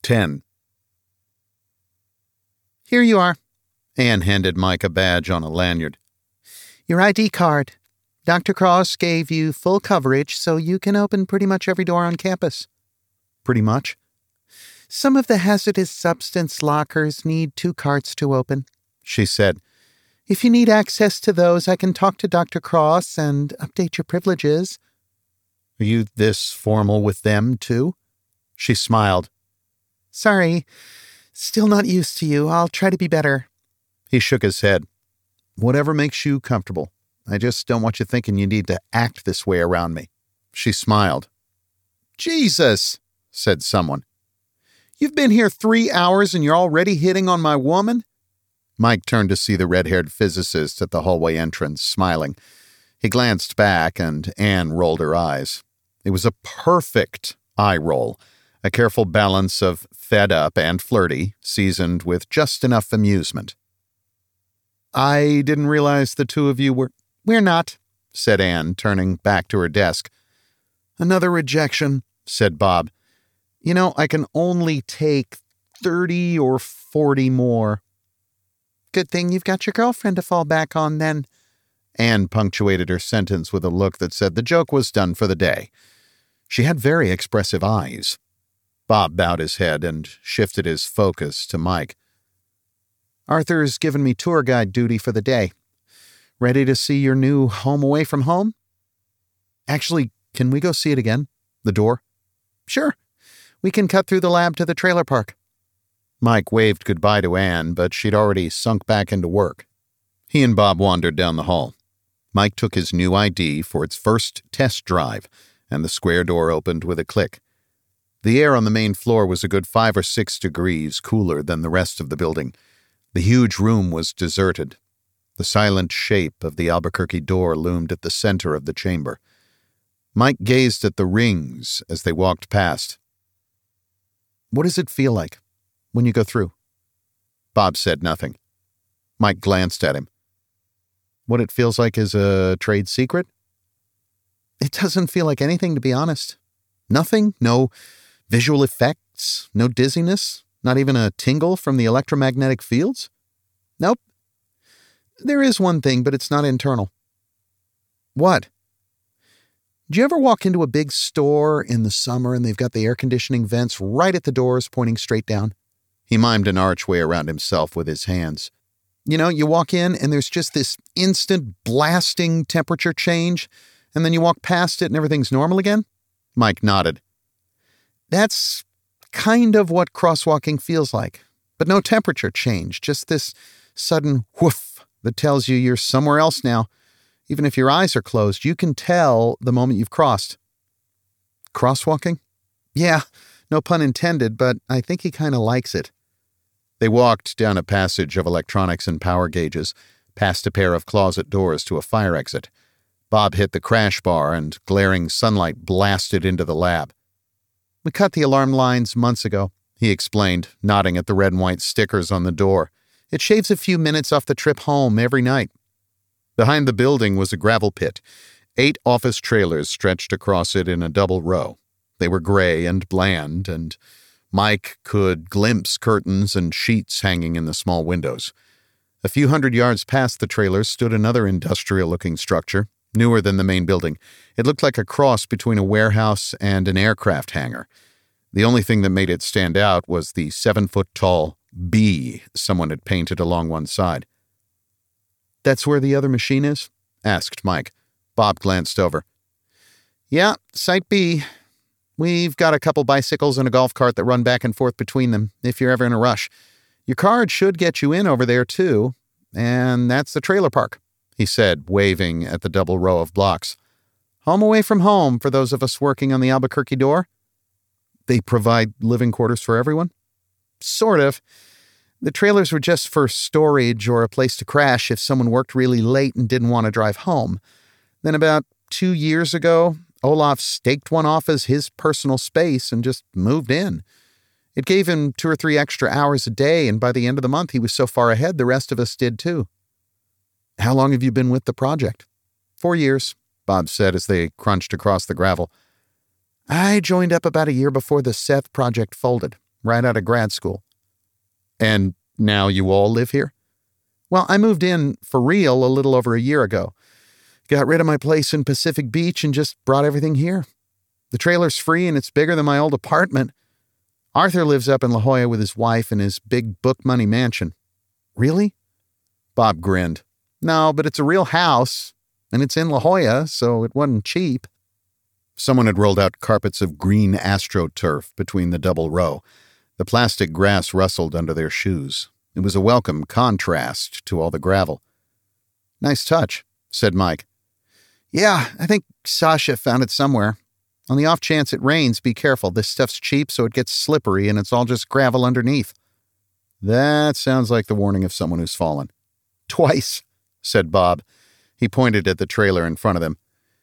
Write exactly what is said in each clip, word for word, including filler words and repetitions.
ten. Here you are. Anne handed Mike a badge on a lanyard. Your I D card. Doctor Cross gave you full coverage, so you can open pretty much every door on campus. Pretty much? Some of the hazardous substance lockers need two cards to open, she said. If you need access to those, I can talk to Doctor Cross and update your privileges. Are you this formal with them, too? She smiled. Sorry. Still not used to you. I'll try to be better. He shook his head. Whatever makes you comfortable. I just don't want you thinking you need to act this way around me. She smiled. Jesus, said someone. You've been here three hours and you're already hitting on my woman? Mike turned to see the red-haired physicist at the hallway entrance, smiling. He glanced back, and Anne rolled her eyes. It was a perfect eye roll, a careful balance of fed up and flirty, seasoned with just enough amusement. I didn't realize the two of you were... We're not, said Anne, turning back to her desk. Another rejection, said Bob. You know, I can only take thirty or forty more. Good thing you've got your girlfriend to fall back on, then. Anne punctuated her sentence with a look that said the joke was done for the day. She had very expressive eyes. Bob bowed his head and shifted his focus to Mike. Arthur's given me tour guide duty for the day. Ready to see your new home away from home? Actually, can we go see it again? The door? Sure. We can cut through the lab to the trailer park. Mike waved goodbye to Anne, but she'd already sunk back into work. He and Bob wandered down the hall. Mike took his new I D for its first test drive, and the square door opened with a click. The air on the main floor was a good five or six degrees cooler than the rest of the building. The huge room was deserted. The silent shape of the Albuquerque door loomed at the center of the chamber. Mike gazed at the rings as they walked past. What does it feel like when you go through? Bob said nothing. Mike glanced at him. What it feels like is a trade secret? It doesn't feel like anything, to be honest. Nothing? No visual effects? No dizziness? Not even a tingle from the electromagnetic fields? Nope. There is one thing, but it's not internal. What? Do you ever walk into a big store in the summer and they've got the air conditioning vents right at the doors pointing straight down? He mimed an archway around himself with his hands. You know, you walk in and there's just this instant blasting temperature change, and then you walk past it and everything's normal again? Mike nodded. That's kind of what crosswalking feels like. But no temperature change, just this sudden whoof that tells you you're somewhere else now. Even if your eyes are closed, you can tell the moment you've crossed. Crosswalking? Yeah, no pun intended, but I think he kind of likes it. They walked down a passage of electronics and power gauges, past a pair of closet doors to a fire exit. Bob hit the crash bar and glaring sunlight blasted into the lab. We cut the alarm lines months ago, he explained, nodding at the red and white stickers on the door. It shaves a few minutes off the trip home every night. Behind the building was a gravel pit. Eight office trailers stretched across it in a double row. They were gray and bland, and Mike could glimpse curtains and sheets hanging in the small windows. A few hundred yards past the trailers stood another industrial-looking structure, newer than the main building. It looked like a cross between a warehouse and an aircraft hangar. The only thing that made it stand out was the seven-foot-tall B someone had painted along one side. That's where the other machine is? Asked Mike. Bob glanced over. Yeah, Site B. We've got a couple bicycles and a golf cart that run back and forth between them, if you're ever in a rush. Your card should get you in over there, too. And that's the trailer park, he said, waving at the double row of blocks. Home away from home for those of us working on the Albuquerque door. They provide living quarters for everyone? Sort of. The trailers were just for storage or a place to crash if someone worked really late and didn't want to drive home. Then about two years ago, Olaf staked one off as his personal space and just moved in. It gave him two or three extra hours a day, and by the end of the month, he was so far ahead the rest of us did too. How long have you been with the project? Four years, Bob said as they crunched across the gravel. I joined up about a year before the Seth project folded, right out of grad school. And now you all live here? Well, I moved in for real a little over a year ago. Got rid of my place in Pacific Beach and just brought everything here. The trailer's free and it's bigger than my old apartment. Arthur lives up in La Jolla with his wife in his big book money mansion. Really? Bob grinned. No, but it's a real house, and it's in La Jolla, so it wasn't cheap. Someone had rolled out carpets of green astroturf between the double row. The plastic grass rustled under their shoes. It was a welcome contrast to all the gravel. Nice touch, said Mike. Yeah, I think Sasha found it somewhere. On the off chance it rains, be careful. This stuff's cheap, so it gets slippery, and it's all just gravel underneath. That sounds like the warning of someone who's fallen. Twice, said Bob. He pointed at the trailer in front of them.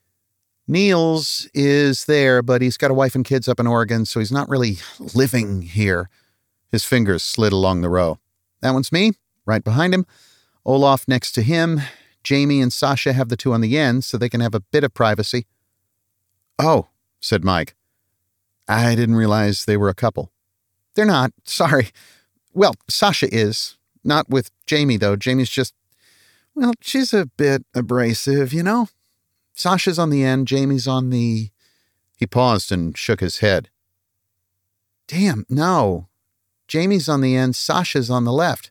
Niels is there, but he's got a wife and kids up in Oregon, so he's not really living here. His fingers slid along the row. That one's me, right behind him. Olaf next to him. Jamie and Sasha have the two on the end, so they can have a bit of privacy. Oh, said Mike. I didn't realize they were a couple. They're not, sorry. Well, Sasha is. Not with Jamie, though. Jamie's just, well, she's a bit abrasive, you know? Sasha's on the end, Jamie's on the... He paused and shook his head. Damn, no. Jamie's on the end, Sasha's on the left.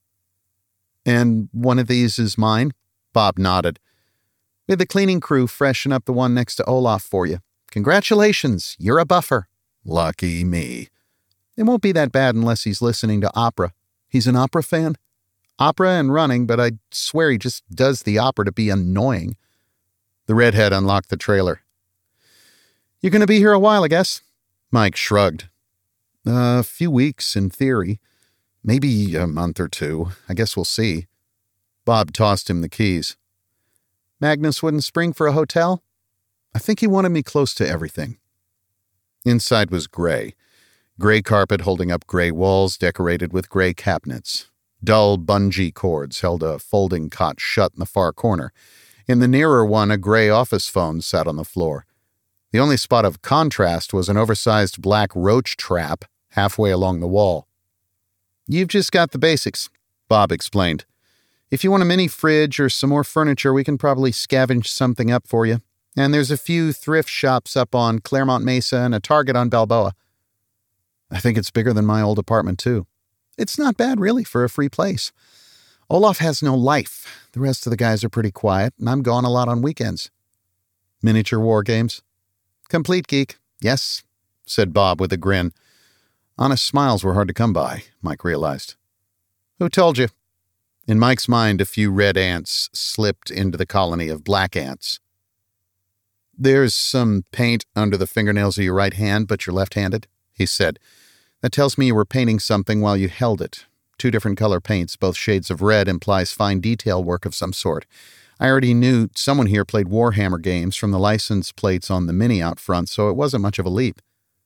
And one of these is mine? Bob nodded. We had the cleaning crew freshen up the one next to Olaf for you. Congratulations, you're a buffer. Lucky me. It won't be that bad unless he's listening to opera. He's an opera fan? Opera and running, but I swear he just does the opera to be annoying. The redhead unlocked the trailer. You're going to be here a while, I guess. Mike shrugged. A few weeks, in theory. Maybe a month or two. I guess we'll see. Bob tossed him the keys. Magnus wouldn't spring for a hotel? I think he wanted me close to everything. Inside was gray. Gray carpet holding up gray walls decorated with gray cabinets. Dull bungee cords held a folding cot shut in the far corner. In the nearer one, a gray office phone sat on the floor. The only spot of contrast was an oversized black roach trap halfway along the wall. You've just got the basics, Bob explained. If you want a mini fridge or some more furniture, we can probably scavenge something up for you. And there's a few thrift shops up on Claremont Mesa and a Target on Balboa. I think it's bigger than my old apartment, too. It's not bad, really, for a free place. Olaf has no life. The rest of the guys are pretty quiet, and I'm gone a lot on weekends. Miniature war games? Complete geek, yes, said Bob with a grin. Honest smiles were hard to come by, Mike realized. Who told you? In Mike's mind, a few red ants slipped into the colony of black ants. There's some paint under the fingernails of your right hand, but you're left-handed, he said. That tells me you were painting something while you held it. Two different color paints, both shades of red, implies fine detail work of some sort. I already knew someone here played Warhammer games from the license plates on the Mini out front, so it wasn't much of a leap.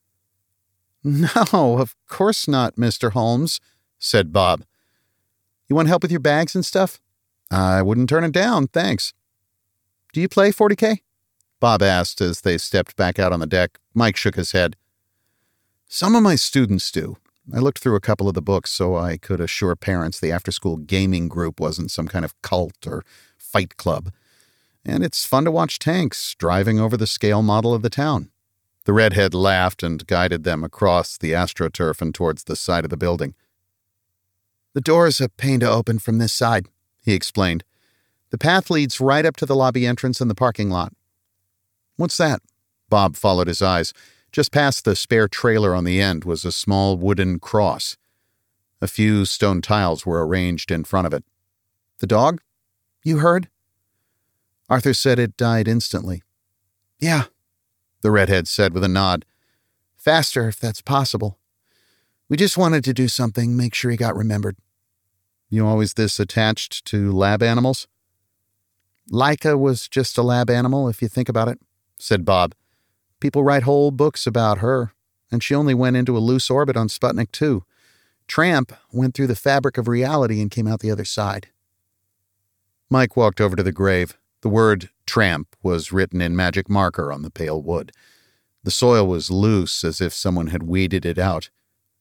No, of course not, Mister Holmes, said Bob. You want help with your bags and stuff? I wouldn't turn it down, thanks. Do you play forty K? Bob asked as they stepped back out on the deck. Mike shook his head. Some of my students do. I looked through a couple of the books so I could assure parents the after-school gaming group wasn't some kind of cult or fight club. And it's fun to watch tanks driving over the scale model of the town. The redhead laughed and guided them across the astroturf and towards the side of the building. The door's a pain to open from this side, he explained. The path leads right up to the lobby entrance in the parking lot. What's that? Bob followed his eyes. Just past the spare trailer on the end was a small wooden cross. A few stone tiles were arranged in front of it. The dog? You heard? Arthur said it died instantly. Yeah, the redhead said with a nod. Faster, if that's possible. We just wanted to do something, make sure he got remembered. You always this attached to lab animals? Laika was just a lab animal, if you think about it, said Bob. People write whole books about her, and she only went into a loose orbit on Sputnik two. Tramp went through the fabric of reality and came out the other side. Mike walked over to the grave. The word tramp was written in magic marker on the pale wood. The soil was loose, as if someone had weeded it out.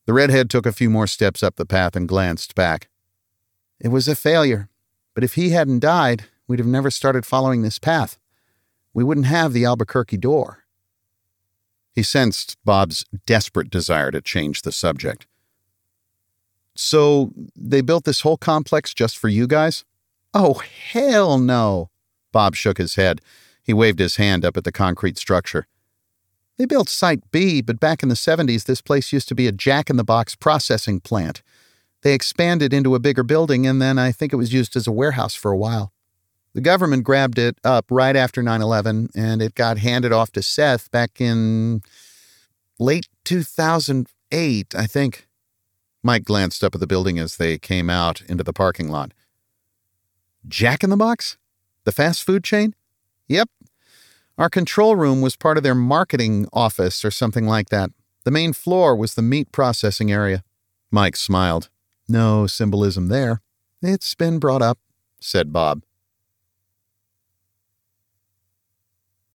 The redhead took a few more steps up the path and glanced back. It was a failure, but if he hadn't died, we'd have never started following this path. We wouldn't have the Albuquerque door. He sensed Bob's desperate desire to change the subject. So, they built this whole complex just for you guys? Oh, hell no. Bob shook his head. He waved his hand up at the concrete structure. They built Site B, but back in the seventies, this place used to be a jack-in-the-box processing plant. They expanded into a bigger building, and then I think it was used as a warehouse for a while. The government grabbed it up right after nine eleven, and it got handed off to Seth back in late two thousand eight, I think. Mike glanced up at the building as they came out into the parking lot. Jack-in-the-Box? The fast food chain? Yep. Our control room was part of their marketing office or something like that. The main floor was the meat processing area. Mike smiled. No symbolism there. It's been brought up, said Bob.